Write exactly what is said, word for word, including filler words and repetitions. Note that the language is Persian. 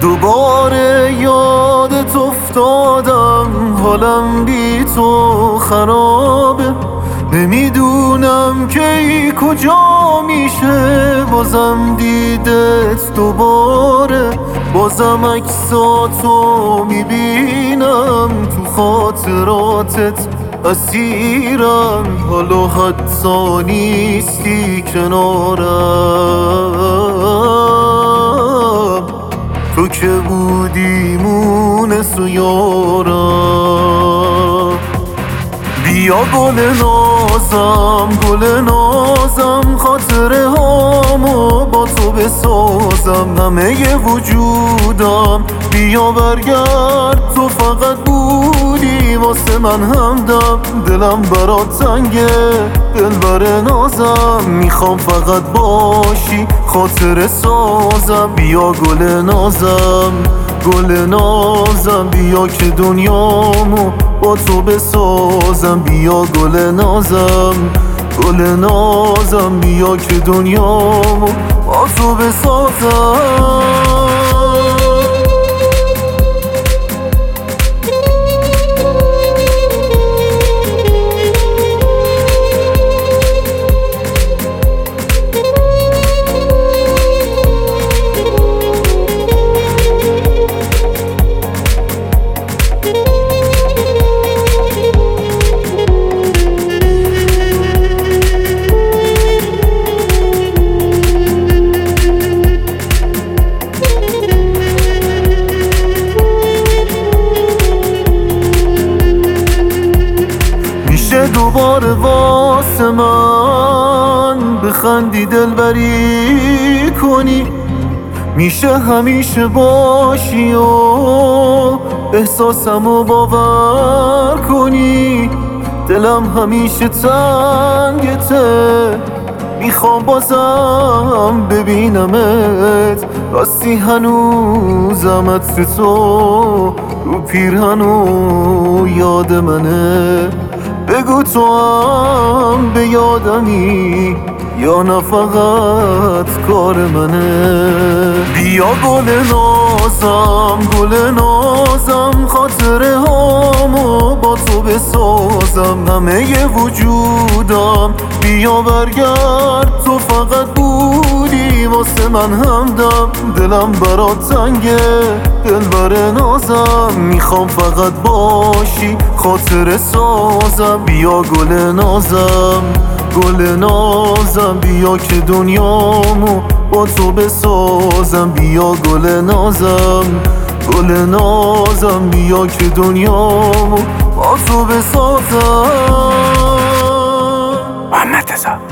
دوباره یادت افتادم، حالم بی تو خرابه. نمیدونم کی کجا میشه بازم دیدت دوباره. بازم عکساتو میبینم تو خاطراتت اسیرم. حالا حتی نیستی کنارم، تو که بودی مونس و یارم. بیا گل نازم گل نازم، خاطره هامو با تو بسازم. همه وجودم بیا برگرد، تو فقط بودی واسه من همدم. دلم برات تنگه دلبر نازم، میخوام فقط باشی خاطره سازم. بیا گل نازم گل نازم، بیا که دنیامو با تو بسازم. بیا گل نازم گل نازم، بیا که دنیامو با تو بسازم. میشه دوباره واسه من بخندی دلبری کنی؟ میشه همیشه باشی و احساسمو باور کنی؟ دلم همیشه تنگته، میخوام بازم ببینمت. راستی هنوزم عطر تو رو پیرهنو یاد منه. بگو تو هم به یادمی یا نه فقط کار منه؟ بیا گل نازم گل نازم، خاطره هامو با تو بسازم. همه وجودم بیا برگرد، تو فقط بودی واسه من همدم. دلم برات تنگه دلبر نازم، میخوام فقط باشی خاطره سازم. بیا گل نازم گل نازم، بیا که دنیامو با تو بسازم. بیا گل نازم گل نازم، بیا که دنیامو با تو بسازم. محمد رضا